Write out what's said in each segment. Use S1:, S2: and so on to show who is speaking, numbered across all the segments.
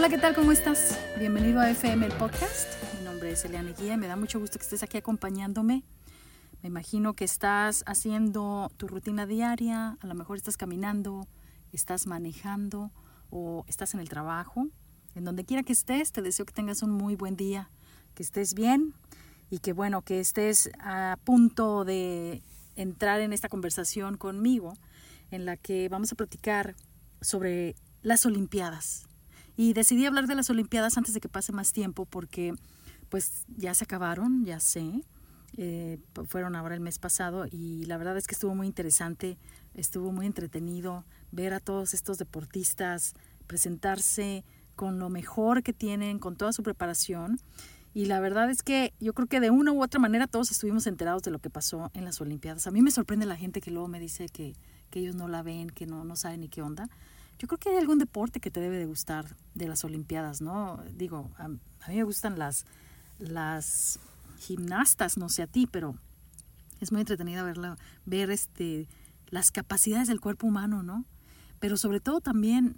S1: Hola, ¿qué tal? ¿Cómo estás? Bienvenido a FM, el podcast. Mi nombre es Eliane Guía y me da mucho gusto que estés aquí acompañándome. Me imagino que estás haciendo tu rutina diaria, a lo mejor estás caminando, estás manejando o estás en el trabajo. En donde quiera que estés, te deseo que tengas un muy buen día, que estés bien y que que estés a punto de entrar en esta conversación conmigo en la que vamos a platicar sobre las Olimpiadas. Y decidí hablar de las Olimpiadas antes de que pase más tiempo porque pues ya se acabaron, ya sé. Fueron ahora el mes pasado y la verdad es que estuvo muy interesante, estuvo muy entretenido ver a todos estos deportistas presentarse con lo mejor que tienen, con toda su preparación. Y la verdad es que yo creo que de una u otra manera todos estuvimos enterados de lo que pasó en las Olimpiadas. A mí me sorprende la gente que luego me dice que ellos no la ven, que no saben ni qué onda. Yo creo que hay algún deporte que te debe de gustar de las Olimpiadas, ¿no? Digo, a mí me gustan las gimnastas, no sé a ti, pero es muy entretenido ver las capacidades del cuerpo humano, ¿no? Pero sobre todo también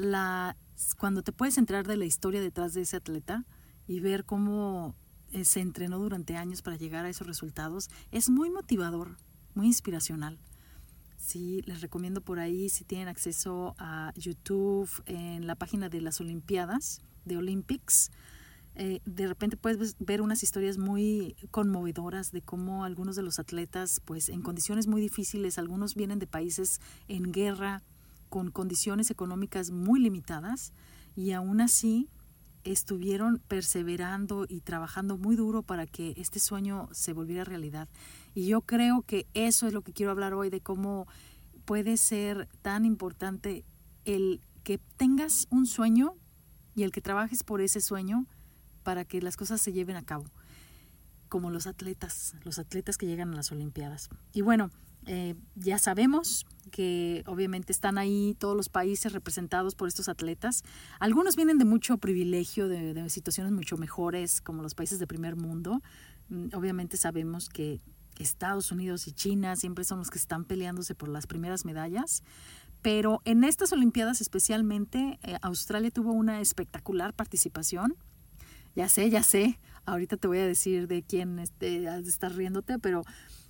S1: cuando te puedes enterar de la historia detrás de ese atleta y ver cómo se entrenó durante años para llegar a esos resultados, es muy motivador, muy inspiracional. Sí, les recomiendo por ahí, si tienen acceso a YouTube, en la página de las Olimpiadas, de Olympics, de repente puedes ver unas historias muy conmovedoras de cómo algunos de los atletas, pues en condiciones muy difíciles, algunos vienen de países en guerra, con condiciones económicas muy limitadas, y aún así estuvieron perseverando y trabajando muy duro para que este sueño se volviera realidad. Y yo creo que eso es lo que quiero hablar hoy, de cómo puede ser tan importante el que tengas un sueño y el que trabajes por ese sueño para que las cosas se lleven a cabo, como los atletas que llegan a las Olimpiadas. Y bueno, ya sabemos que obviamente están ahí todos los países representados por estos atletas. Algunos vienen de mucho privilegio, de situaciones mucho mejores, como los países de primer mundo. Obviamente sabemos que Estados Unidos y China siempre son los que están peleándose por las primeras medallas, pero en estas Olimpiadas especialmente Australia tuvo una espectacular participación. Ya sé, ahorita te voy a decir de quién has de estar riéndote, pero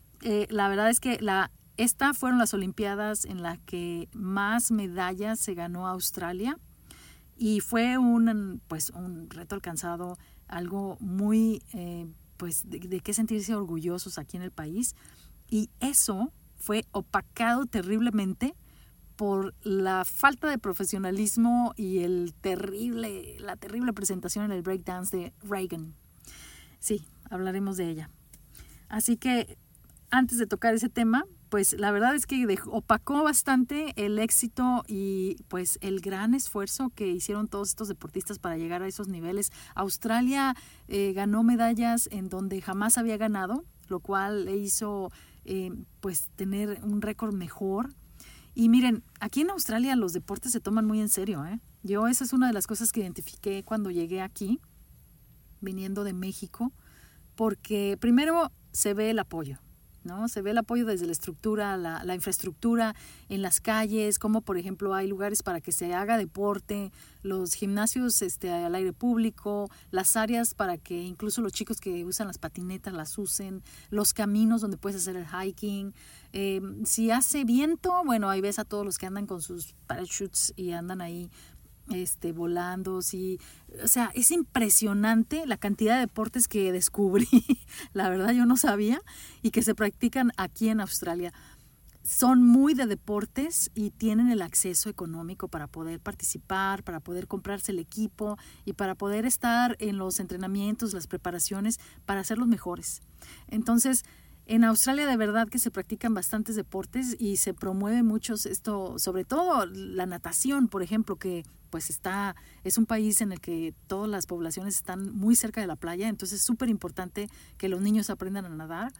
S1: la verdad es que estas fueron las Olimpiadas en las que más medallas se ganó Australia, y fue un reto alcanzado, algo muy de qué sentirse orgullosos aquí en el país, y eso fue opacado terriblemente por la falta de profesionalismo y la terrible presentación en el breakdance de Reagan. Sí, hablaremos de ella. Así que antes de tocar ese tema, pues la verdad es que opacó bastante el éxito y pues el gran esfuerzo que hicieron todos estos deportistas para llegar a esos niveles. Australia ganó medallas en donde jamás había ganado, lo cual le hizo pues tener un récord mejor. Y miren, aquí en Australia los deportes se toman muy en serio, ¿eh? Esa es una de las cosas que identifiqué cuando llegué aquí, viniendo de México, porque primero se ve el apoyo, ¿no? Se ve el apoyo desde la estructura, la infraestructura en las calles, como por ejemplo hay lugares para que se haga deporte, los gimnasios al aire público, las áreas para que incluso los chicos que usan las patinetas las usen, los caminos donde puedes hacer el hiking. Si hace viento, bueno, ahí ves a todos los que andan con sus parachutes y andan ahí volando. Sí. O sea, es impresionante la cantidad de deportes que descubrí, la verdad yo no sabía, y que se practican aquí en Australia. Son muy de deportes y tienen el acceso económico para poder participar, para poder comprarse el equipo y para poder estar en los entrenamientos, las preparaciones para ser los mejores. Entonces, en Australia de verdad que se practican bastantes deportes y se promueve mucho esto, sobre todo la natación, por ejemplo, que pues es un país en el que todas las poblaciones están muy cerca de la playa, entonces es súper importante que los niños aprendan a nadar.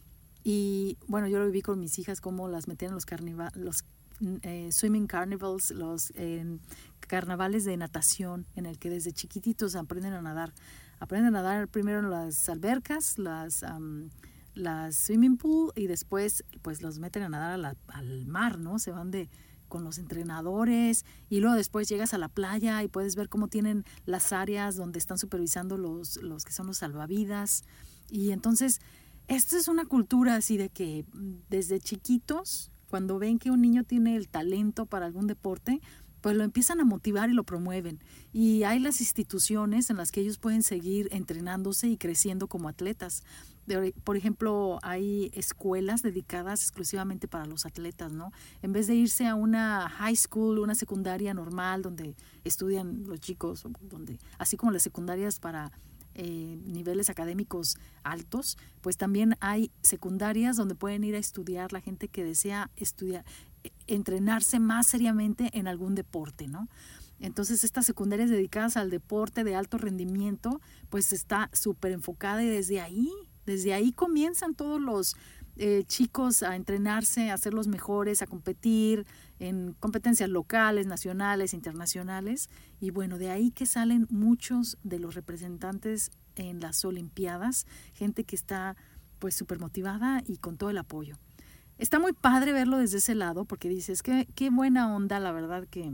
S1: Y bueno, yo lo viví con mis hijas, cómo las metían en los swimming carnivals, los carnavales de natación, en el que desde chiquititos aprenden a nadar. Aprenden a nadar primero en las albercas, las swimming pool, y después pues los meten a nadar al mar, ¿no? Se van de con los entrenadores, y luego después llegas a la playa y puedes ver cómo tienen las áreas donde están supervisando los que son los salvavidas. Y entonces, esta es una cultura así de que desde chiquitos, cuando ven que un niño tiene el talento para algún deporte, pues lo empiezan a motivar y lo promueven. Y hay las instituciones en las que ellos pueden seguir entrenándose y creciendo como atletas. Por ejemplo, hay escuelas dedicadas exclusivamente para los atletas, ¿no? En vez de irse a una high school, una secundaria normal donde estudian los chicos, donde, así como las secundarias para niveles académicos altos, pues también hay secundarias donde pueden ir a estudiar la gente que desea estudiar, entrenarse más seriamente en algún deporte, ¿no? Entonces estas secundarias dedicadas al deporte de alto rendimiento, pues está súper enfocada, y desde ahí comienzan todos los chicos a entrenarse, a ser los mejores, a competir en competencias locales, nacionales, internacionales. Y bueno, de ahí que salen muchos de los representantes en las Olimpiadas, gente que está pues súper motivada y con todo el apoyo. Está muy padre verlo desde ese lado, porque dices, qué buena onda, la verdad, que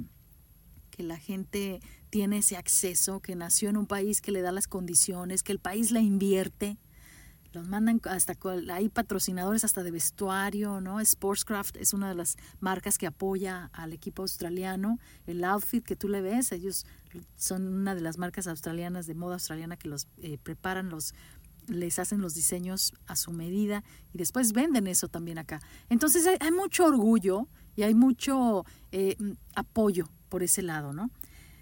S1: la gente tiene ese acceso, que nació en un país que le da las condiciones, que el país la invierte. Los mandan hasta, hay patrocinadores hasta de vestuario, ¿no? Sportscraft es una de las marcas que apoya al equipo australiano. El outfit que tú le ves, ellos son una de las marcas australianas, de moda australiana, que los preparan, les hacen los diseños a su medida y después venden eso también acá. Entonces hay mucho orgullo y hay mucho apoyo por ese lado, ¿no?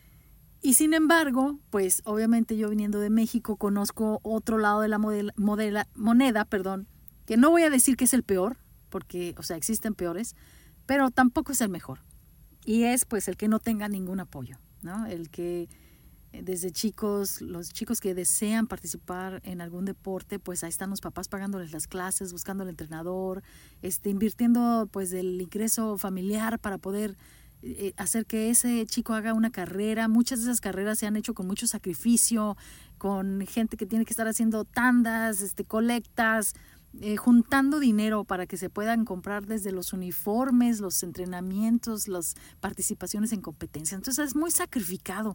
S1: Y sin embargo, pues obviamente yo viniendo de México conozco otro lado de la moneda, que no voy a decir que es el peor, porque, o sea, existen peores, pero tampoco es el mejor. Y es pues el que no tenga ningún apoyo, ¿no? El que desde chicos, los chicos que desean participar en algún deporte, pues ahí están los papás pagándoles las clases, buscando el entrenador, invirtiendo pues del ingreso familiar para poder hacer que ese chico haga una carrera. Muchas de esas carreras se han hecho con mucho sacrificio, con gente que tiene que estar haciendo tandas, colectas, juntando dinero para que se puedan comprar desde los uniformes, los entrenamientos, las participaciones en competencia. Entonces es muy sacrificado.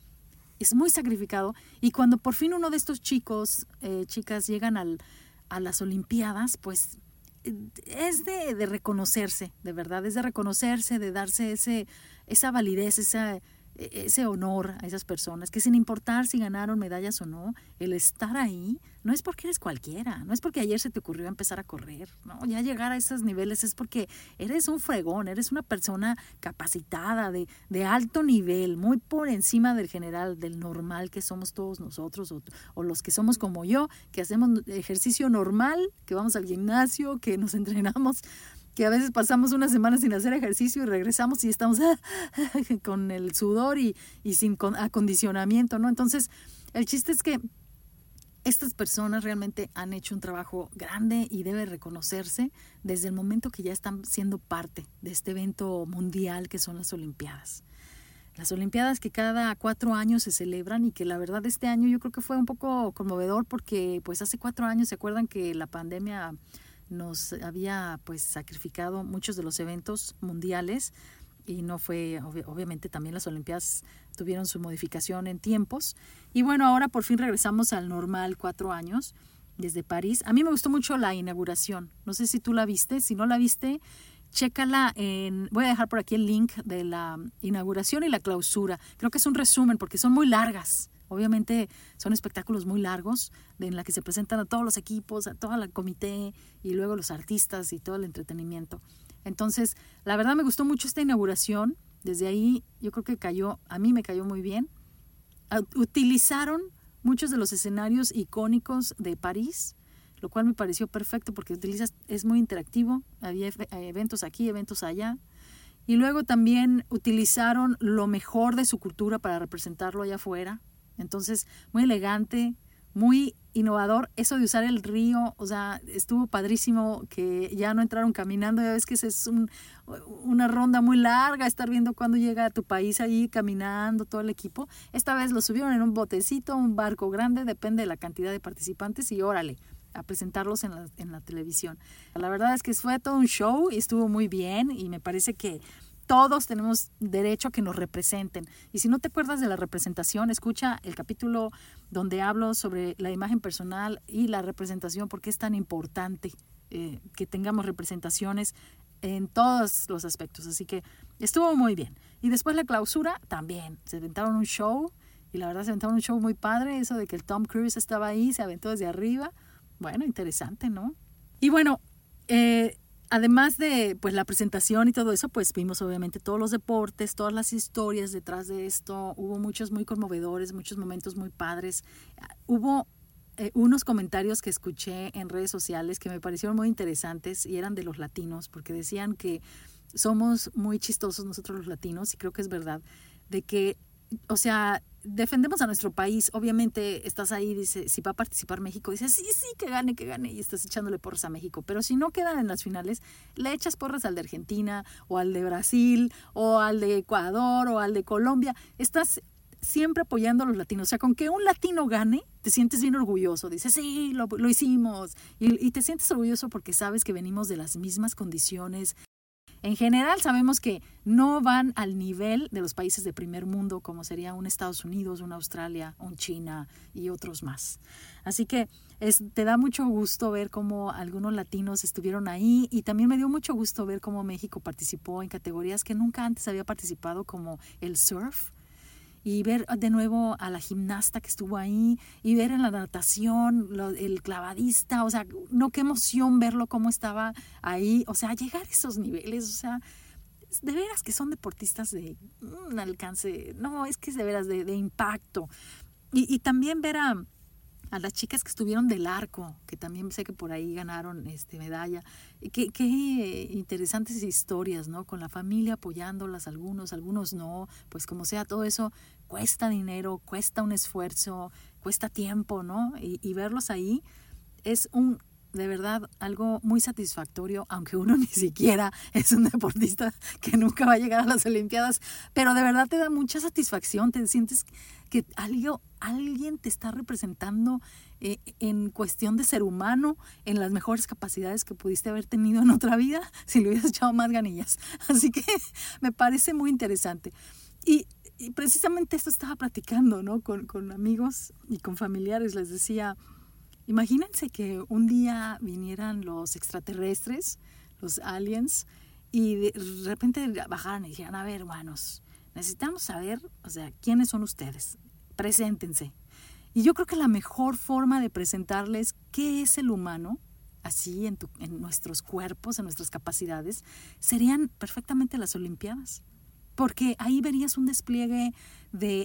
S1: Y cuando por fin uno de estos chicos, chicas llegan a las Olimpiadas, pues es de reconocerse, de verdad, es de reconocerse, de darse esa validez, ese honor a esas personas, que sin importar si ganaron medallas o no, el estar ahí no es porque eres cualquiera, no es porque ayer se te ocurrió empezar a correr, ¿no? Ya llegar a esos niveles es porque eres un fregón, eres una persona capacitada, de alto nivel, muy por encima del general, del normal que somos todos nosotros, o los que somos como yo, que hacemos ejercicio normal, que vamos al gimnasio, que nos entrenamos, que a veces pasamos una semana sin hacer ejercicio y regresamos y estamos con el sudor y sin acondicionamiento, ¿no? Entonces, el chiste es que estas personas realmente han hecho un trabajo grande y debe reconocerse desde el momento que ya están siendo parte de este evento mundial que son las Olimpiadas. Las Olimpiadas que cada 4 años se celebran, y que la verdad este año yo creo que fue un poco conmovedor, porque pues hace 4 años se acuerdan que la pandemia nos había pues sacrificado muchos de los eventos mundiales, y no fue, obviamente también las Olimpiadas tuvieron su modificación en tiempos, y bueno, ahora por fin regresamos al normal 4 años desde París. A mí me gustó mucho la inauguración, no sé si tú la viste, si no la viste, chécala voy a dejar por aquí el link de la inauguración y la clausura. Creo que es un resumen porque son muy largas. Obviamente son espectáculos muy largos en la que se presentan a todos los equipos, a todo el comité y luego los artistas y todo el entretenimiento. Entonces, la verdad me gustó mucho esta inauguración. Desde ahí yo creo que a mí me cayó muy bien. Utilizaron muchos de los escenarios icónicos de París, lo cual me pareció perfecto porque es muy interactivo. Había eventos aquí, eventos allá. Y luego también utilizaron lo mejor de su cultura para representarlo allá afuera. Entonces, muy elegante, muy innovador. Eso de usar el río, o sea, estuvo padrísimo que ya no entraron caminando. Ya ves que es una ronda muy larga, estar viendo cuándo llega a tu país ahí caminando todo el equipo. Esta vez lo subieron en un botecito, un barco grande, depende de la cantidad de participantes, y órale, a presentarlos en la televisión. La verdad es que fue todo un show y estuvo muy bien, y me parece que todos tenemos derecho a que nos representen. Y si no te acuerdas de la representación, escucha el capítulo donde hablo sobre la imagen personal y la representación, porque es tan importante que tengamos representaciones en todos los aspectos. Así que estuvo muy bien. Y después la clausura también. Se aventaron un show, y la verdad se aventaron un show muy padre. Eso de que el Tom Cruise estaba ahí, se aventó desde arriba. Bueno, interesante, ¿no? Y bueno, además de pues la presentación y todo eso, pues vimos obviamente todos los deportes, todas las historias detrás de esto. Hubo muchos muy conmovedores, muchos momentos muy padres. Hubo unos comentarios que escuché en redes sociales que me parecieron muy interesantes y eran de los latinos, porque decían que somos muy chistosos nosotros los latinos, y creo que es verdad, de que, o sea, defendemos a nuestro país. Obviamente estás ahí, dice, si va a participar México, dices, sí, que gane, y estás echándole porras a México. Pero si no quedan en las finales, le echas porras al de Argentina, o al de Brasil, o al de Ecuador, o al de Colombia. Estás siempre apoyando a los latinos. O sea, con que un latino gane, te sientes bien orgulloso. Dices, sí, lo hicimos. Y te sientes orgulloso porque sabes que venimos de las mismas condiciones. En general sabemos que no van al nivel de los países de primer mundo, como sería un Estados Unidos, una Australia, un China y otros más. Así que te da mucho gusto ver cómo algunos latinos estuvieron ahí, y también me dio mucho gusto ver cómo México participó en categorías que nunca antes había participado, como el surf. Y ver de nuevo a la gimnasta que estuvo ahí, y ver en la natación el clavadista, o sea, no, qué emoción verlo cómo estaba ahí, o sea, llegar a esos niveles, o sea, de veras que son deportistas de un alcance, no, es que es de veras de impacto. Y también ver a las chicas que estuvieron del arco, que también sé que por ahí ganaron medalla. Qué interesantes historias, ¿no? Con la familia apoyándolas, algunos no, pues como sea, todo eso cuesta dinero, cuesta un esfuerzo, cuesta tiempo, ¿no? Y verlos ahí es de verdad algo muy satisfactorio, aunque uno ni siquiera es un deportista que nunca va a llegar a las Olimpiadas, pero de verdad te da mucha satisfacción, te sientes que alguien te está representando en cuestión de ser humano, en las mejores capacidades que pudiste haber tenido en otra vida si le hubieras echado más ganillas. Así que me parece muy interesante. Y precisamente esto estaba platicando, ¿no? Con amigos y con familiares. Les decía, imagínense que un día vinieran los extraterrestres, los aliens, y de repente bajaran y dijeran, a ver, hermanos, necesitamos saber, o sea, quiénes son ustedes, preséntense. Y yo creo que la mejor forma de presentarles qué es el humano, así en nuestros cuerpos, en nuestras capacidades, serían perfectamente las Olimpiadas. Porque ahí verías un despliegue de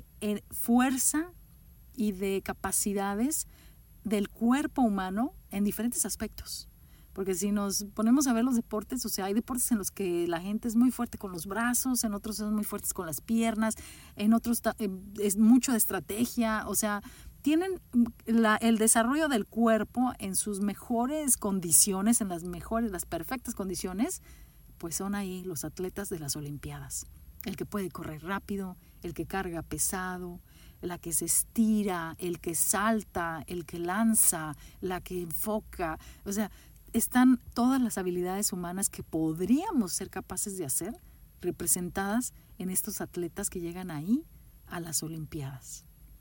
S1: fuerza y de capacidades del cuerpo humano en diferentes aspectos. Porque si nos ponemos a ver los deportes, o sea, hay deportes en los que la gente es muy fuerte con los brazos, en otros son muy fuertes con las piernas, en otros es mucho de estrategia, o sea, tienen el desarrollo del cuerpo en sus mejores condiciones, en las perfectas condiciones, pues son ahí los atletas de las Olimpiadas. El que puede correr rápido, el que carga pesado, la que se estira, el que salta, el que lanza, la que enfoca. O sea, están todas las habilidades humanas que podríamos ser capaces de hacer representadas en estos atletas que llegan ahí a las Olimpiadas.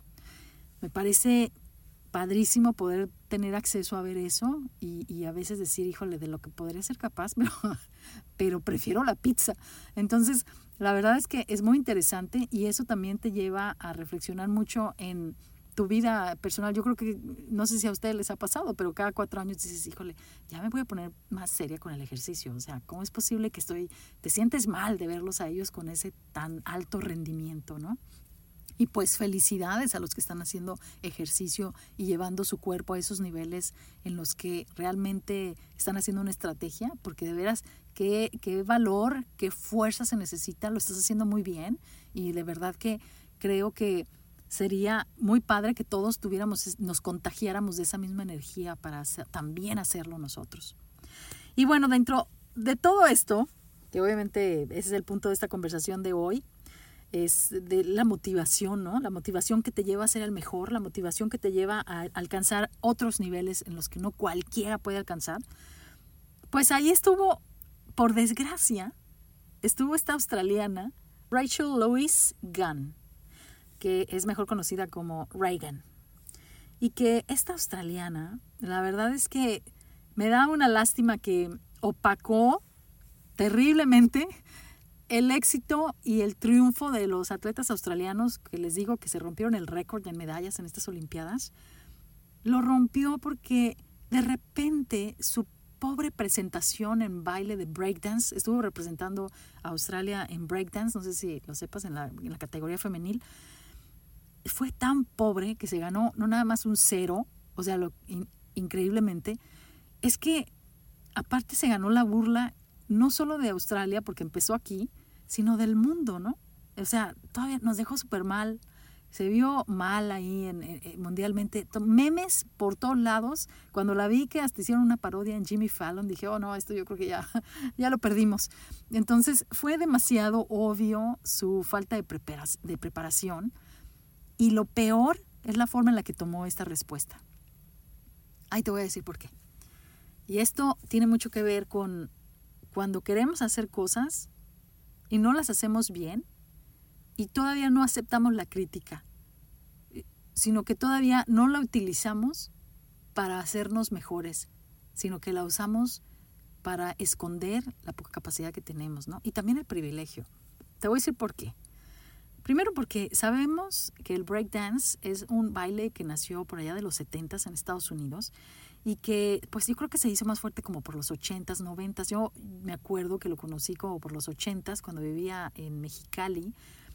S1: Me parece padrísimo poder tener acceso a ver eso y a veces decir, híjole, de lo que podría ser capaz, pero prefiero la pizza. Entonces, la verdad es que es muy interesante, y eso también te lleva a reflexionar mucho en tu vida personal. Yo creo que, no sé si a ustedes les ha pasado, pero cada 4 años dices, híjole, ya me voy a poner más seria con el ejercicio. O sea, ¿cómo es posible que te sientes mal de verlos a ellos con ese tan alto rendimiento, ¿no? Y pues felicidades a los que están haciendo ejercicio y llevando su cuerpo a esos niveles en los que realmente están haciendo una estrategia, porque de veras, qué valor, qué fuerza se necesita, lo estás haciendo muy bien, y de verdad que creo que sería muy padre que todos nos contagiáramos de esa misma energía para también hacerlo nosotros. Y bueno, dentro de todo esto, que obviamente ese es el punto de esta conversación de hoy, es de la motivación, ¿no? La motivación que te lleva a ser el mejor, la motivación que te lleva a alcanzar otros niveles en los que no cualquiera puede alcanzar. Pues ahí estuvo, por desgracia, estuvo esta australiana, Rachel Louise Gunn, que es mejor conocida como Reagan. Y que esta australiana, la verdad es que me da una lástima que opacó terriblemente el éxito y el triunfo de los atletas australianos, que les digo que se rompieron el récord de medallas en estas Olimpiadas. Lo rompió porque de repente su pobre presentación en baile de breakdance, estuvo representando a Australia en breakdance, no sé si lo sepas, en la categoría femenil, fue tan pobre que se ganó no nada más un 0, o sea, increíblemente, es que aparte se ganó la burla no solo de Australia, porque empezó aquí, sino del mundo, ¿no? O sea, todavía nos dejó súper mal, se vio mal ahí mundialmente, memes por todos lados. Cuando la vi que hasta hicieron una parodia en Jimmy Fallon, dije, oh no, esto yo creo que ya lo perdimos. Entonces fue demasiado obvio su falta de preparación, y lo peor es la forma en la que tomó esta respuesta. Ahí te voy a decir por qué. Y esto tiene mucho que ver con cuando queremos hacer cosas y no las hacemos bien y todavía no aceptamos la crítica, sino que todavía no la utilizamos para hacernos mejores, sino que la usamos para esconder la poca capacidad que tenemos, ¿no? Y también el privilegio. Te voy a decir por qué. Primero porque sabemos que el breakdance es un baile que nació por allá de los 70s en Estados Unidos y que pues yo creo que se hizo más fuerte como por los 80s, 90s. Yo me acuerdo que lo conocí como por los 80s cuando vivía en Mexicali,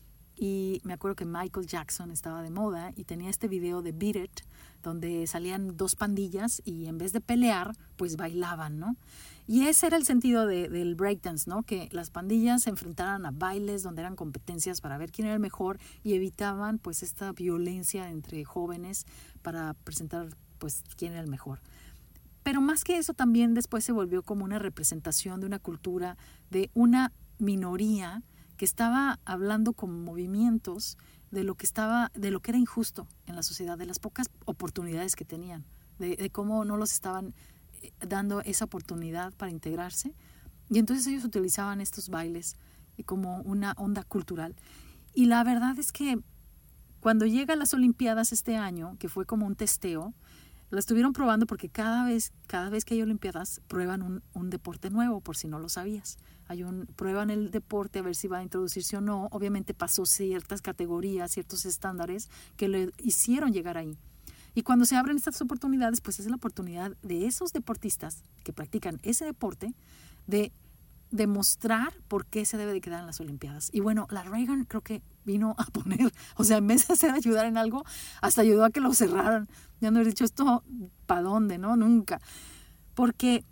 S1: y me acuerdo que Michael Jackson estaba de moda y tenía este video de Beat It donde salían dos pandillas y en vez de pelear pues bailaban, ¿no? Y ese era el sentido del breakdance, ¿no? Que las pandillas se enfrentaran a bailes donde eran competencias para ver quién era el mejor y evitaban pues esta violencia entre jóvenes para presentar pues quién era el mejor. Pero más que eso también después se volvió como una representación de una cultura de una minoría que estaba hablando con movimientos de lo que era injusto en la sociedad, de las pocas oportunidades que tenían, de cómo no los estaban dando esa oportunidad para integrarse. Y entonces ellos utilizaban estos bailes como una onda cultural. Y la verdad es que cuando llega a las Olimpiadas este año, que fue como un testeo, la estuvieron probando porque cada vez que hay Olimpiadas prueban un deporte nuevo, por si no lo sabías. Prueban el deporte a ver si va a introducirse o no. Obviamente pasó ciertas categorías, ciertos estándares que le hicieron llegar ahí. Y cuando se abren estas oportunidades, pues es la oportunidad de esos deportistas que practican ese deporte de demostrar por qué se debe de quedar en las Olimpiadas. Y bueno, la Reagan creo que vino a poner, o sea, en vez de hacer ayudar en algo, hasta ayudó a que lo cerraran. Ya no haber dicho esto, ¿para dónde? ¿No? Nunca. Porque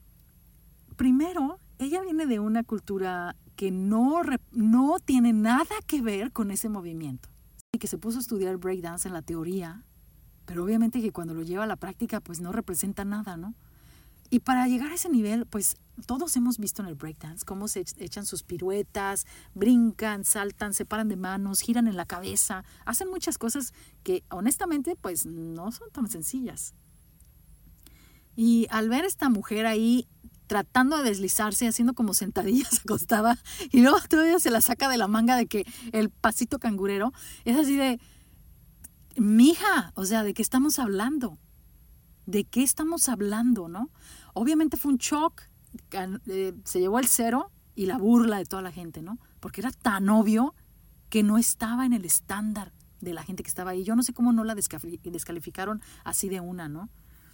S1: primero, ella viene de una cultura que no tiene nada que ver con ese movimiento. Y que se puso a estudiar breakdance en la teoría, pero obviamente que cuando lo lleva a la práctica, pues no representa nada, ¿no? Y para llegar a ese nivel, pues todos hemos visto en el breakdance cómo se echan sus piruetas, brincan, saltan, se paran de manos, giran en la cabeza, hacen muchas cosas que honestamente pues no son tan sencillas. Y al ver a esta mujer ahí tratando de deslizarse, haciendo como sentadillas acostada, y luego todavía se la saca de la manga de que el pasito cangurero, es así de, mija, o sea, ¿de qué estamos hablando? ¿De qué estamos hablando, no? Obviamente fue un shock, se llevó el 0 y la burla de toda la gente, ¿no? Porque era tan obvio que no estaba en el estándar de la gente que estaba ahí. Yo no sé cómo no la descalificaron así de una, ¿no?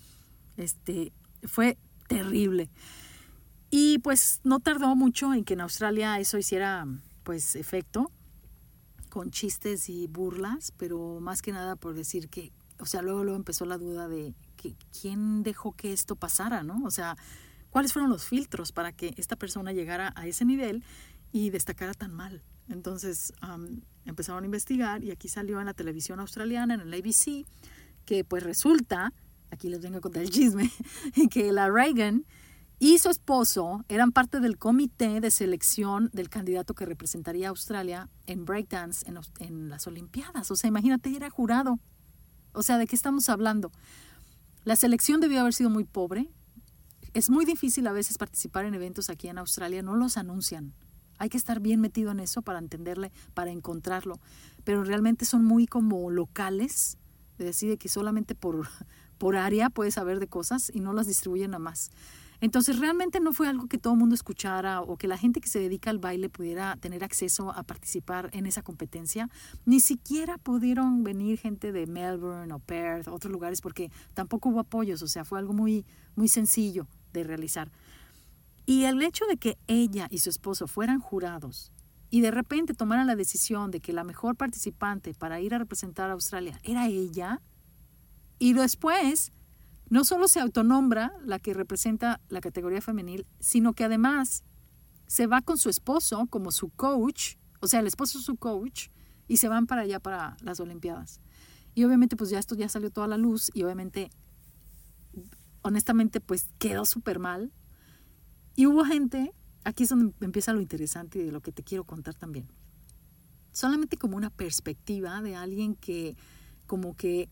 S1: Fue terrible. Y pues no tardó mucho en que en Australia eso hiciera pues efecto, con chistes y burlas, pero más que nada por decir que, o sea, luego empezó la duda de que quién dejó que esto pasara, ¿no? O sea, ¿cuáles fueron los filtros para que esta persona llegara a ese nivel y destacara tan mal? Entonces empezaron a investigar y aquí salió en la televisión australiana, en el ABC, que pues resulta, aquí les vengo a contar el chisme, que la Reagan y su esposo eran parte del comité de selección del candidato que representaría a Australia en breakdance en las Olimpiadas. O sea, imagínate, era jurado. O sea, ¿de qué estamos hablando? La selección debió haber sido muy pobre. Es muy difícil a veces participar en eventos aquí en Australia, no los anuncian. Hay que estar bien metido en eso para entenderle, para encontrarlo. Pero realmente son muy como locales, de decir que solamente por área puedes saber de cosas y no las distribuyen a más. Entonces realmente no fue algo que todo el mundo escuchara o que la gente que se dedica al baile pudiera tener acceso a participar en esa competencia. Ni siquiera pudieron venir gente de Melbourne o Perth, otros lugares, porque tampoco hubo apoyos, o sea, fue algo muy, muy sencillo de realizar. Y el hecho de que ella y su esposo fueran jurados y de repente tomaran la decisión de que la mejor participante para ir a representar a Australia era ella, y después no solo se autonombra la que representa la categoría femenil, sino que además se va con su esposo como su coach, o sea, el esposo es su coach, y se van para allá, para las Olimpiadas. Y obviamente pues ya esto ya salió toda la luz y obviamente, honestamente, pues quedó súper mal. Y hubo gente, aquí es donde empieza lo interesante y de lo que te quiero contar también. Solamente como una perspectiva de alguien que como que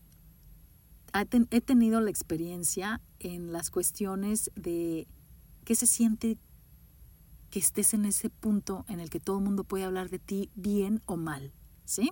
S1: he tenido la experiencia en las cuestiones de qué se siente que estés en ese punto en el que todo el mundo puede hablar de ti bien o mal, ¿sí?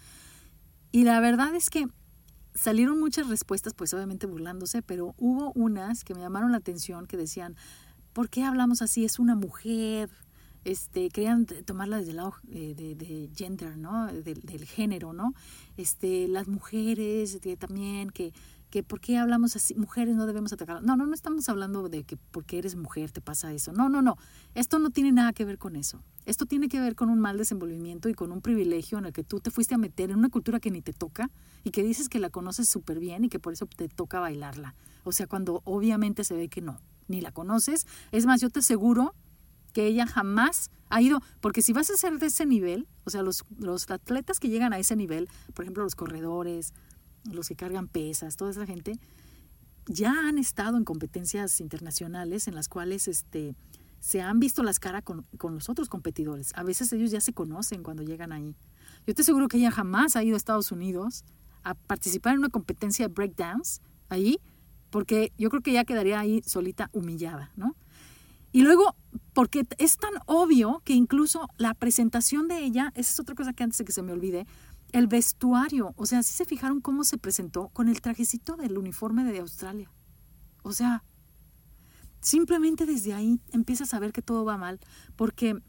S1: Y la verdad es que salieron muchas respuestas, pues obviamente burlándose, pero hubo unas que me llamaron la atención que decían, ¿por qué hablamos así? Es una mujer. Querían tomarla desde el lado de gender, ¿no? Del género, ¿no? Las mujeres también, que ¿por qué hablamos así? Mujeres no debemos atacar. No estamos hablando de que porque eres mujer te pasa eso. No. Esto no tiene nada que ver con eso. Esto tiene que ver con un mal desenvolvimiento y con un privilegio en el que tú te fuiste a meter en una cultura que ni te toca y que dices que la conoces súper bien y que por eso te toca bailarla. O sea, cuando obviamente se ve que no, ni la conoces. Es más, yo te aseguro que ella jamás ha ido, porque si vas a ser de ese nivel, o sea, los atletas que llegan a ese nivel, por ejemplo, los corredores, los que cargan pesas, toda esa gente, ya han estado en competencias internacionales en las cuales se han visto las caras con los otros competidores. A veces ellos ya se conocen cuando llegan ahí. Yo te aseguro que ella jamás ha ido a Estados Unidos a participar en una competencia de breakdance ahí, porque yo creo que ya quedaría ahí solita humillada, ¿no? Y luego, porque es tan obvio que incluso la presentación de ella, esa es otra cosa que antes de que se me olvide, el vestuario, o sea, ¿sí se fijaron cómo se presentó? Con el trajecito del uniforme de Australia. O sea, simplemente desde ahí empiezas a ver que todo va mal, porque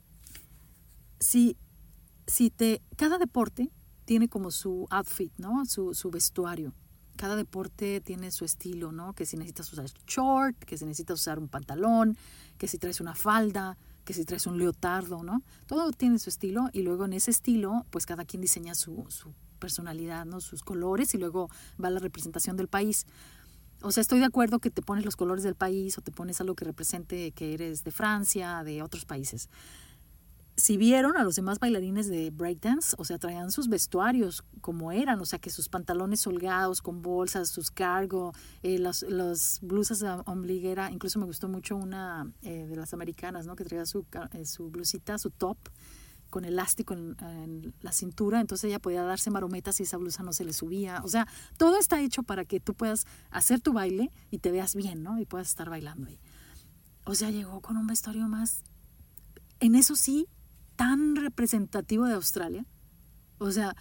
S1: cada deporte tiene como su outfit, ¿no? Su vestuario. Cada deporte tiene su estilo, ¿no? Que si necesitas usar short, que si necesitas usar un pantalón, que si traes una falda, que si traes un leotardo, ¿no? Todo tiene su estilo y luego en ese estilo, pues cada quien diseña su personalidad, ¿no? Sus colores y luego va la representación del país. O sea, estoy de acuerdo que te pones los colores del país o te pones algo que represente que eres de Francia, de otros países. Si vieron a los demás bailarines de breakdance, o sea, traían sus vestuarios como eran, o sea, que sus pantalones holgados con bolsas, sus cargo, las blusas de ombliguera. Incluso me gustó mucho una de las americanas, ¿no? Que traía su blusita, su top, con elástico en la cintura, entonces ella podía darse marometas y esa blusa no se le subía. O sea, todo está hecho para que tú puedas hacer tu baile y te veas bien, ¿no? Y puedas estar bailando ahí. O sea, llegó con un vestuario más, en eso sí, tan representativo de Australia. O sea,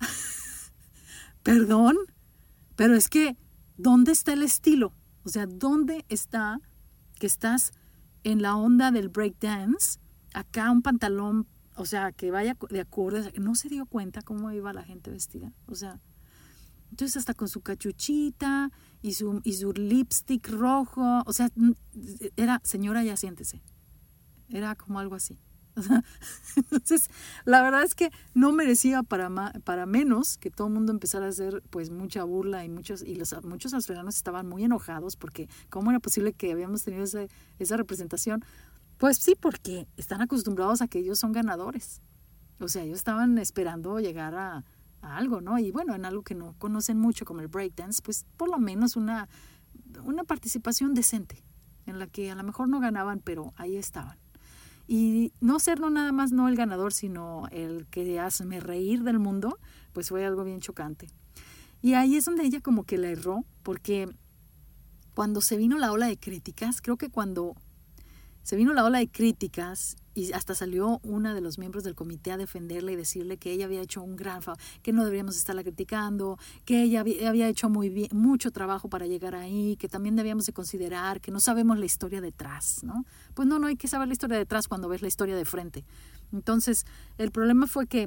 S1: perdón, pero es que, ¿dónde está el estilo? O sea, ¿dónde está que estás en la onda del breakdance? Acá un pantalón, o sea, que vaya de acuerdo. No se dio cuenta cómo iba la gente vestida. O sea, entonces hasta con su cachuchita y su lipstick rojo. O sea, era, señora, ya siéntese. Era como algo así. Entonces, la verdad es que no merecía para menos que todo el mundo empezara a hacer pues mucha burla y muchos australianos estaban muy enojados porque ¿cómo era posible que habíamos tenido esa representación? Pues sí, porque están acostumbrados a que ellos son ganadores. O sea, ellos estaban esperando llegar a algo, ¿no? Y bueno, en algo que no conocen mucho como el breakdance, pues por lo menos una participación decente en la que a lo mejor no ganaban, pero ahí estaban. Y no ser nada más no el ganador, sino el que hazme reír del mundo, pues fue algo bien chocante. Y ahí es donde ella como que la erró, porque cuando se vino la ola de críticas, creo que cuando se vino la ola de críticas y hasta salió una de los miembros del comité a defenderla y decirle que ella había hecho un gran favor, que no deberíamos estarla criticando, que ella había hecho muy bien, mucho trabajo para llegar ahí, que también debíamos de considerar que no sabemos la historia detrás, ¿no? Pues no hay que saber la historia detrás cuando ves la historia de frente. Entonces, el problema fue que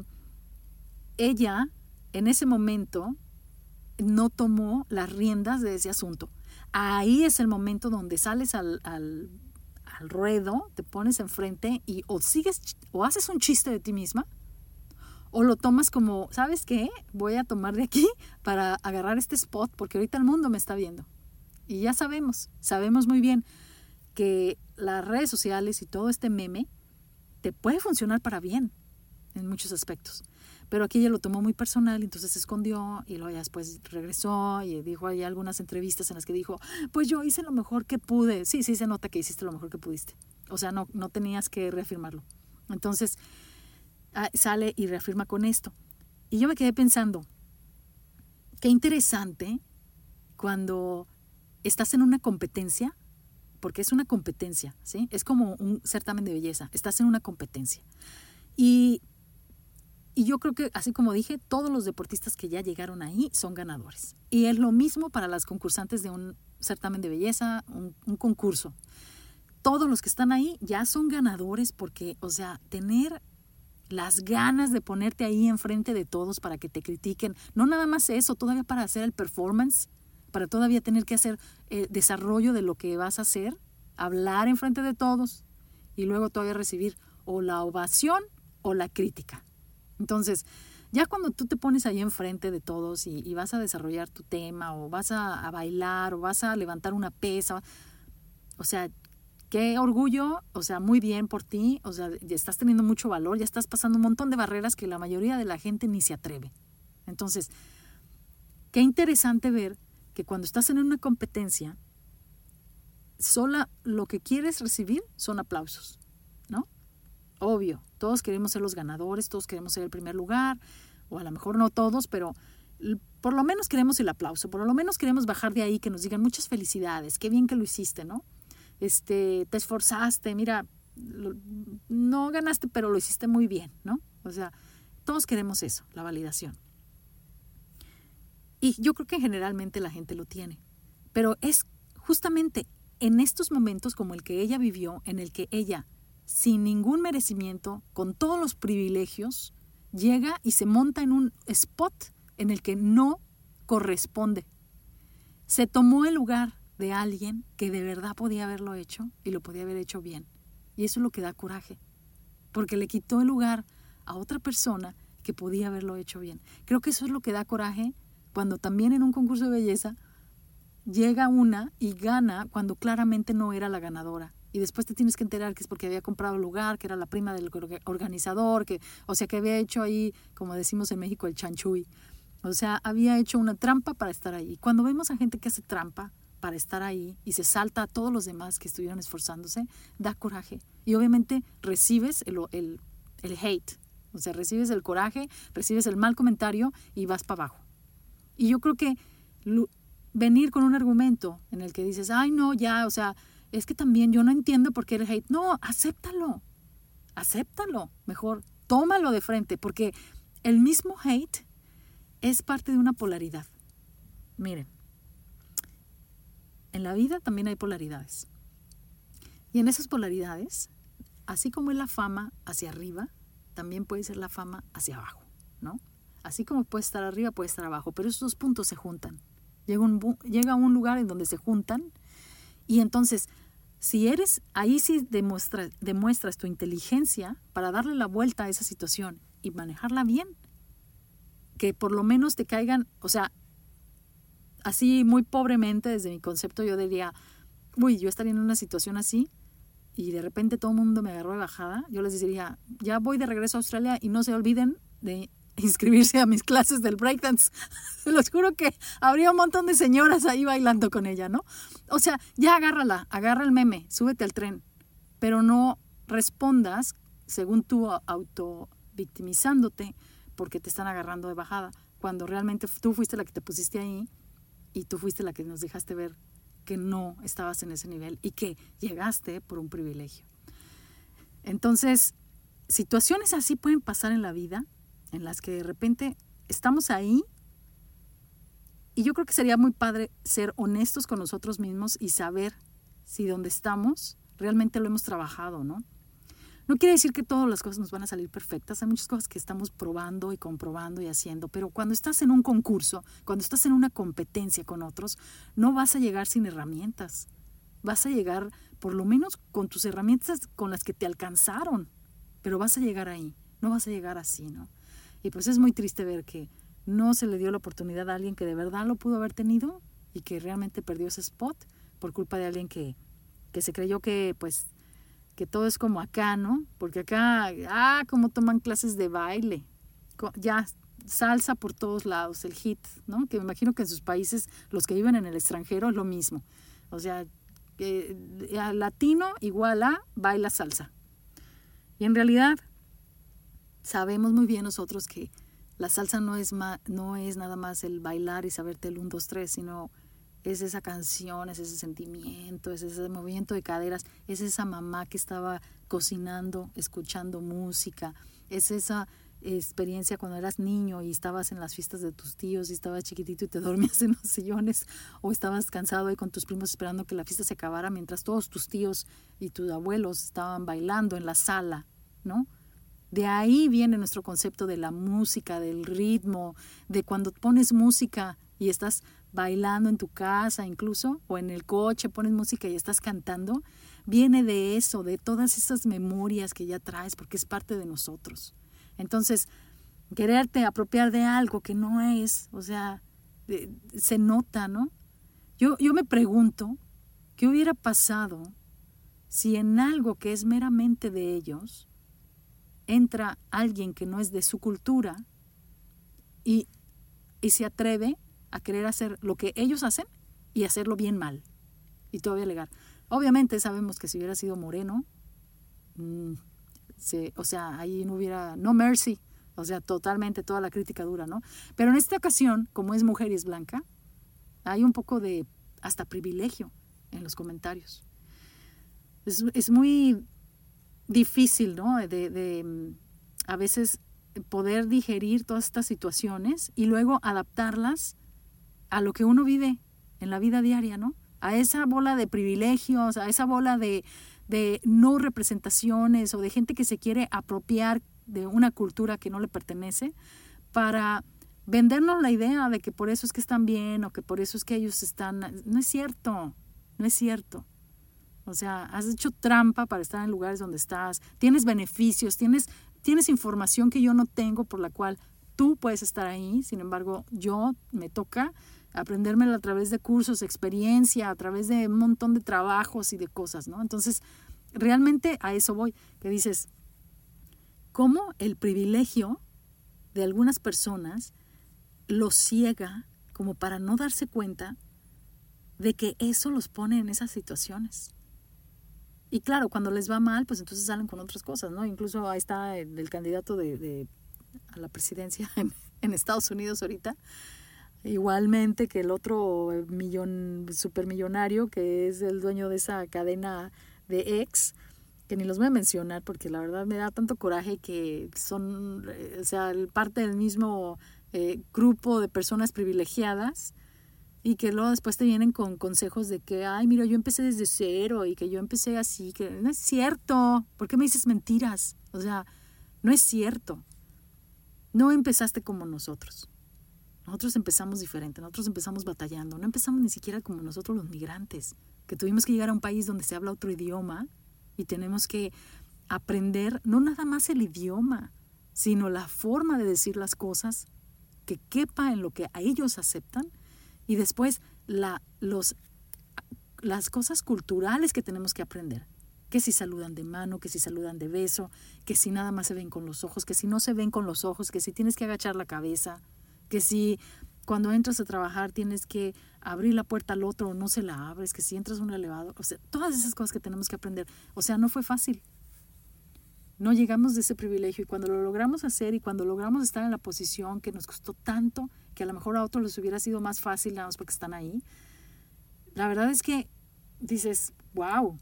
S1: ella, en ese momento, no tomó las riendas de ese asunto. Ahí es el momento donde sales al ruedo, te pones enfrente y o haces un chiste de ti misma o lo tomas como, ¿sabes qué? Voy a tomar de aquí para agarrar este spot porque ahorita el mundo me está viendo. Y ya sabemos muy bien que las redes sociales y todo este meme te puede funcionar para bien en muchos aspectos. Pero aquí ella lo tomó muy personal, entonces se escondió y luego ya después regresó y dijo ahí algunas entrevistas en las que dijo, pues yo hice lo mejor que pude. Sí, se nota que hiciste lo mejor que pudiste. O sea, no tenías que reafirmarlo. Entonces sale y reafirma con esto. Y yo me quedé pensando, qué interesante cuando estás en una competencia, porque es una competencia, ¿sí? Es como un certamen de belleza, estás en una competencia. Y yo creo que, así como dije, todos los deportistas que ya llegaron ahí son ganadores. Y es lo mismo para las concursantes de un certamen de belleza, un concurso. Todos los que están ahí ya son ganadores porque, o sea, tener las ganas de ponerte ahí enfrente de todos para que te critiquen, no nada más eso, todavía para hacer el performance, para todavía tener que hacer el desarrollo de lo que vas a hacer, hablar enfrente de todos y luego todavía recibir o la ovación o la crítica. Entonces, ya cuando tú te pones ahí enfrente de todos y vas a desarrollar tu tema o vas a bailar o vas a levantar una pesa, o sea, qué orgullo, o sea, muy bien por ti, o sea, ya estás teniendo mucho valor, ya estás pasando un montón de barreras que la mayoría de la gente ni se atreve. Entonces, qué interesante ver que cuando estás en una competencia, solo lo que quieres recibir son aplausos, ¿no? Obvio, todos queremos ser los ganadores, todos queremos ser el primer lugar, o a lo mejor no todos, pero por lo menos queremos el aplauso, por lo menos queremos bajar de ahí, que nos digan muchas felicidades, qué bien que lo hiciste, ¿no? Te esforzaste, mira, no ganaste, pero lo hiciste muy bien, ¿no? O sea, todos queremos eso, la validación. Y yo creo que generalmente la gente lo tiene, pero es justamente en estos momentos como el que ella vivió, en el que ella, sin ningún merecimiento, con todos los privilegios, llega y se monta en un spot en el que no corresponde. Se tomó el lugar de alguien que de verdad podía haberlo hecho y lo podía haber hecho bien. Y eso es lo que da coraje, porque le quitó el lugar a otra persona que podía haberlo hecho bien. Creo que eso es lo que da coraje cuando también en un concurso de belleza llega una y gana cuando claramente no era la ganadora. Y después te tienes que enterar que es porque había comprado el lugar, que era la prima del organizador, que había hecho ahí, como decimos en México, el chanchuy. O sea, había hecho una trampa para estar ahí. Cuando vemos a gente que hace trampa para estar ahí y se salta a todos los demás que estuvieron esforzándose, da coraje. Y obviamente recibes el hate. O sea, recibes el coraje, recibes el mal comentario y vas para abajo. Y yo creo que venir con un argumento en el que dices, ay, no, ya, o sea, es que también yo no entiendo por qué el hate. No, acéptalo, mejor, tómalo de frente, porque el mismo hate es parte de una polaridad. Miren, en la vida también hay polaridades. Y en esas polaridades, así como es la fama hacia arriba, también puede ser la fama hacia abajo, ¿no? Así como puede estar arriba, puede estar abajo, pero esos dos puntos se juntan. Llega un lugar en donde se juntan y entonces, si eres, ahí sí demuestras tu inteligencia para darle la vuelta a esa situación y manejarla bien. Que por lo menos te caigan, o sea, así muy pobremente desde mi concepto yo diría, yo estaría en una situación así y de repente todo el mundo me agarró de bajada, yo les diría, ya voy de regreso a Australia y no se olviden de inscribirse a mis clases del breakdance. Se los juro que habría un montón de señoras ahí bailando con ella, ¿no? O sea, ya agarra el meme, súbete al tren, pero no respondas según tú auto-victimizándote porque te están agarrando de bajada, cuando realmente tú fuiste la que te pusiste ahí y tú fuiste la que nos dejaste ver que no estabas en ese nivel y que llegaste por un privilegio. Entonces, situaciones así pueden pasar en la vida, en las que de repente estamos ahí, y yo creo que sería muy padre ser honestos con nosotros mismos y saber si donde estamos realmente lo hemos trabajado, ¿no? No quiere decir que todas las cosas nos van a salir perfectas. Hay muchas cosas que estamos probando y comprobando y haciendo, pero cuando estás en un concurso, cuando estás en una competencia con otros, no vas a llegar sin herramientas. Vas a llegar por lo menos con tus herramientas con las que te alcanzaron, pero vas a llegar ahí, no vas a llegar así, ¿no? Y pues es muy triste ver que no se le dio la oportunidad a alguien que de verdad lo pudo haber tenido y que realmente perdió ese spot por culpa de alguien que se creyó que pues que todo es como acá, ¿no? Porque acá, como toman clases de baile, ya salsa por todos lados, el hit, ¿no? Que me imagino que en sus países, los que viven en el extranjero, es lo mismo. O sea, latino igual a baila salsa. Y en realidad, sabemos muy bien nosotros que la salsa no es nada más el bailar y saberte el 1, 2, 3, sino es esa canción, es ese sentimiento, es ese movimiento de caderas, es esa mamá que estaba cocinando, escuchando música, es esa experiencia cuando eras niño y estabas en las fiestas de tus tíos y estabas chiquitito y te dormías en los sillones, o estabas cansado ahí con tus primos esperando que la fiesta se acabara mientras todos tus tíos y tus abuelos estaban bailando en la sala, ¿no? De ahí viene nuestro concepto de la música, del ritmo, de cuando pones música y estás bailando en tu casa incluso, o en el coche pones música y estás cantando, viene de eso, de todas esas memorias que ya traes, porque es parte de nosotros. Entonces, quererte apropiar de algo que no es, o sea, se nota, ¿no? Yo me pregunto, ¿qué hubiera pasado si en algo que es meramente de ellos entra alguien que no es de su cultura y se atreve a querer hacer lo que ellos hacen y hacerlo bien mal y todavía alegar? Obviamente sabemos que si hubiera sido moreno, o sea, ahí no hubiera, no mercy, o sea, totalmente toda la crítica dura, ¿no? Pero en esta ocasión, como es mujer y es blanca, hay un poco de hasta privilegio en los comentarios. Es muy difícil, ¿no? De a veces poder digerir todas estas situaciones y luego adaptarlas a lo que uno vive en la vida diaria, ¿no? A esa bola de privilegios, a esa bola de no representaciones o de gente que se quiere apropiar de una cultura que no le pertenece para vendernos la idea de que por eso es que están bien o que por eso es que ellos están... No es cierto, no es cierto. O sea, has hecho trampa para estar en lugares donde estás, tienes beneficios, tienes información que yo no tengo por la cual tú puedes estar ahí. Sin embargo, yo me toca aprendérmelo a través de cursos, experiencia, a través de un montón de trabajos y de cosas, ¿no? Entonces, realmente a eso voy, que dices, ¿cómo el privilegio de algunas personas los ciega como para no darse cuenta de que eso los pone en esas situaciones? Y claro, cuando les va mal, pues entonces salen con otras cosas, ¿no? Incluso ahí está el candidato a la presidencia en Estados Unidos ahorita, igualmente que el otro supermillonario que es el dueño de esa cadena de X, que ni los voy a mencionar porque la verdad me da tanto coraje que son, o sea, parte del mismo grupo de personas privilegiadas, y que luego después te vienen con consejos de que, ay, mira, yo empecé desde cero y que yo empecé así, que no es cierto. ¿Por qué me dices mentiras? O sea, no es cierto. No empezaste como nosotros. Nosotros empezamos diferente, nosotros empezamos batallando. No empezamos ni siquiera como nosotros los migrantes, que tuvimos que llegar a un país donde se habla otro idioma y tenemos que aprender no nada más el idioma, sino la forma de decir las cosas que quepa en lo que a ellos aceptan. Y después las cosas culturales que tenemos que aprender. Que si saludan de mano, que si saludan de beso, que si nada más se ven con los ojos, que si no se ven con los ojos, que si tienes que agachar la cabeza, que si cuando entras a trabajar tienes que abrir la puerta al otro o no se la abres, que si entras a un elevador, o sea, todas esas cosas que tenemos que aprender. O sea, no fue fácil. No llegamos de ese privilegio, y cuando lo logramos hacer y cuando logramos estar en la posición que nos costó tanto, que a lo mejor a otros les hubiera sido más fácil nada más porque están ahí, la verdad es que dices, wow,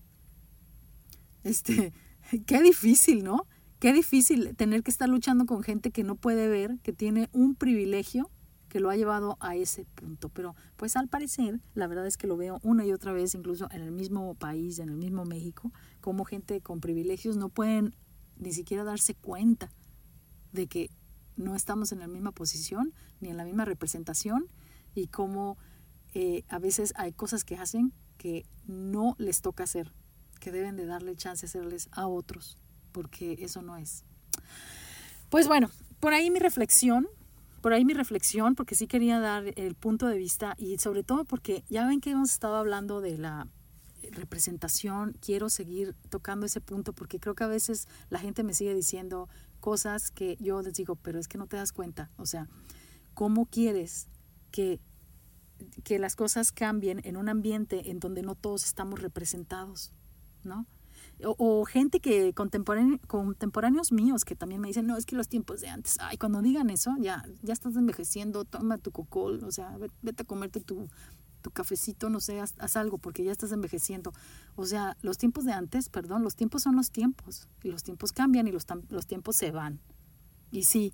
S1: qué difícil, ¿no? Qué difícil tener que estar luchando con gente que no puede ver, que tiene un privilegio que lo ha llevado a ese punto. Pero pues al parecer, la verdad es que lo veo una y otra vez, incluso en el mismo país, en el mismo México, como gente con privilegios no pueden ni siquiera darse cuenta de que no estamos en la misma posición ni en la misma representación, y cómo a veces hay cosas que hacen que no les toca hacer, que deben de darle chance a hacerles a otros, porque eso no es. Pues bueno, por ahí mi reflexión, porque sí quería dar el punto de vista, y sobre todo porque ya ven que hemos estado hablando de la representación. Quiero seguir tocando ese punto porque creo que a veces la gente me sigue diciendo cosas que yo les digo, pero es que no te das cuenta. O sea, ¿cómo quieres que las cosas cambien en un ambiente en donde no todos estamos representados, ¿no? O gente que contemporáneos míos que también me dicen, no, es que los tiempos de antes, ay, cuando digan eso, ya estás envejeciendo, toma tu cocol, o sea, vete a comerte tu cafecito, no sé, haz algo porque ya estás envejeciendo. O sea, los tiempos de antes, los tiempos son los tiempos, y los tiempos cambian y los tiempos se van. Y sí,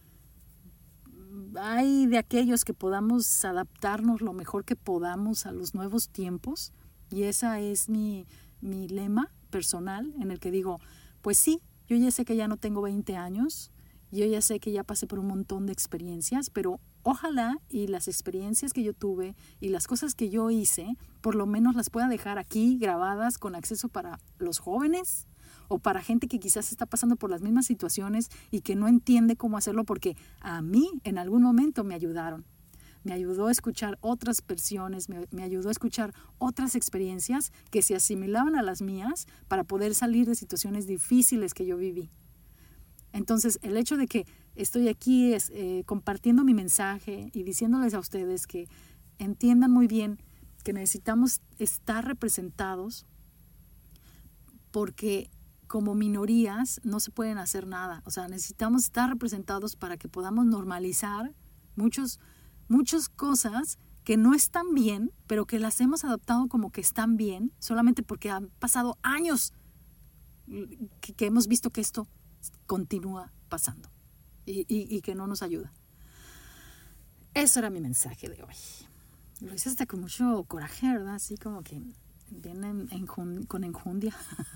S1: hay de aquellos que podamos adaptarnos lo mejor que podamos a los nuevos tiempos, y esa es mi lema personal, en el que digo, pues sí, yo ya sé que ya no tengo 20 años, yo ya sé que ya pasé por un montón de experiencias, pero ojalá y las experiencias que yo tuve y las cosas que yo hice, por lo menos las pueda dejar aquí grabadas con acceso para los jóvenes, o para gente que quizás está pasando por las mismas situaciones y que no entiende cómo hacerlo, porque a mí en algún momento me ayudaron. Me ayudó a escuchar otras versiones, me ayudó a escuchar otras experiencias que se asimilaban a las mías para poder salir de situaciones difíciles que yo viví. Entonces, el hecho de que estoy aquí compartiendo mi mensaje y diciéndoles a ustedes que entiendan muy bien que necesitamos estar representados, porque como minorías no se pueden hacer nada. O sea, necesitamos estar representados para que podamos normalizar muchas cosas que no están bien, pero que las hemos adoptado como que están bien, solamente porque han pasado años que hemos visto que esto continúa pasando y que no nos ayuda. Eso era mi mensaje de hoy. Lo hice hasta con mucho coraje, ¿verdad? Así como que viene con enjundia.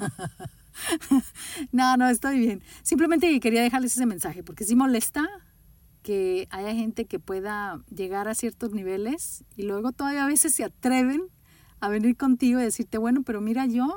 S1: No, estoy bien. Simplemente quería dejarles ese mensaje, porque sí molesta que haya gente que pueda llegar a ciertos niveles y luego todavía a veces se atreven a venir contigo y decirte, bueno, pero mira yo,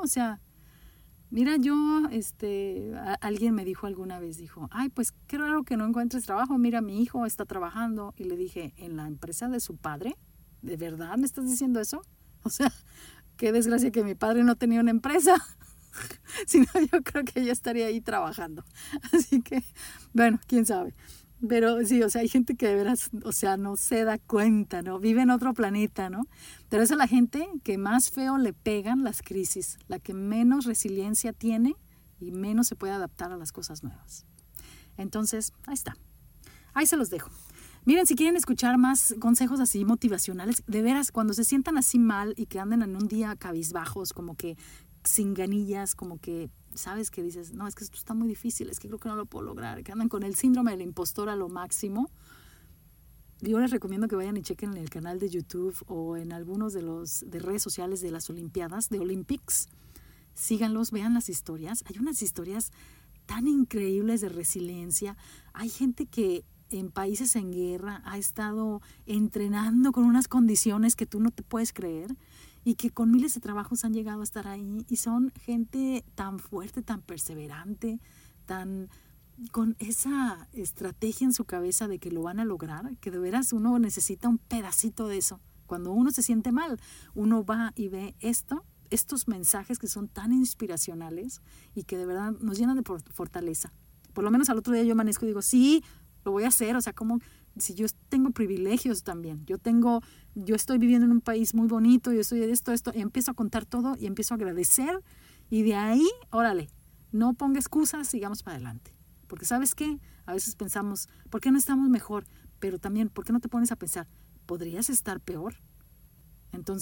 S1: alguien me dijo alguna vez, dijo, ay, pues qué raro que no encuentres trabajo, mira, mi hijo está trabajando. Y le dije, ¿en la empresa de su padre? ¿De verdad me estás diciendo eso? O sea, qué desgracia que mi padre no tenía una empresa. Si no, yo creo que ya estaría ahí trabajando. Así que, bueno, quién sabe. Pero sí, o sea, hay gente que de veras, o sea, no se da cuenta, ¿no? Vive en otro planeta, ¿no? Pero esa es la gente que más feo le pegan las crisis, la que menos resiliencia tiene y menos se puede adaptar a las cosas nuevas. Entonces, ahí está. Ahí se los dejo. Miren, si quieren escuchar más consejos así motivacionales, de veras, cuando se sientan así mal y que anden en un día cabizbajos, como que sin ganillas, como que sabes que dices, no, es que esto está muy difícil, es que creo que no lo puedo lograr, que andan con el síndrome del impostor a lo máximo, yo les recomiendo que vayan y chequen en el canal de YouTube o en algunos de redes sociales de las Olimpiadas, de Olympics. Síganlos, vean las historias. Hay unas historias tan increíbles de resiliencia. Hay gente que en países en guerra ha estado entrenando con unas condiciones que tú no te puedes creer, y que con miles de trabajos han llegado a estar ahí, y son gente tan fuerte, tan perseverante, tan con esa estrategia en su cabeza de que lo van a lograr, que de veras uno necesita un pedacito de eso. Cuando uno se siente mal, uno va y ve estos mensajes que son tan inspiracionales y que de verdad nos llenan de fortaleza. Por lo menos al otro día yo amanezco y digo, sí, lo voy a hacer. O sea, como si yo tengo privilegios también, yo estoy viviendo en un país muy bonito, yo estoy de esto, y empiezo a contar todo y empiezo a agradecer, y de ahí, órale, no ponga excusas, sigamos para adelante. Porque ¿sabes qué? A veces pensamos, ¿por qué no estamos mejor? Pero también, ¿por qué no te pones a pensar, ¿podrías estar peor? Entonces,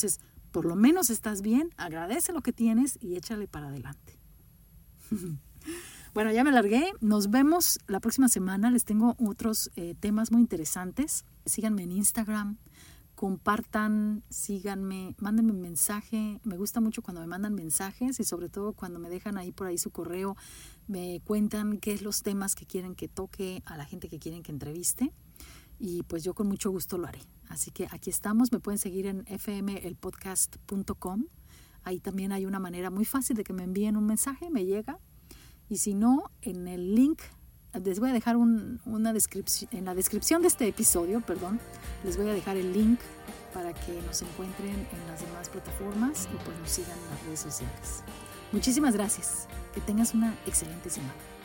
S1: por lo menos estás bien, agradece lo que tienes y échale para adelante. Bueno, ya me largué. Nos vemos la próxima semana. Les tengo otros temas muy interesantes. Síganme en Instagram, compartan, síganme, mándenme un mensaje. Me gusta mucho cuando me mandan mensajes y sobre todo cuando me dejan ahí por ahí su correo, me cuentan qué es los temas que quieren que toque a la gente que quieren que entreviste. Y pues yo con mucho gusto lo haré. Así que aquí estamos. Me pueden seguir en fmelpodcast.com. Ahí también hay una manera muy fácil de que me envíen un mensaje, me llega. Y si no, en el link, les voy a dejar una descripción, en la descripción de este episodio, les voy a dejar el link para que nos encuentren en las demás plataformas y pues nos sigan en las redes sociales. Muchísimas gracias. Que tengas una excelente semana.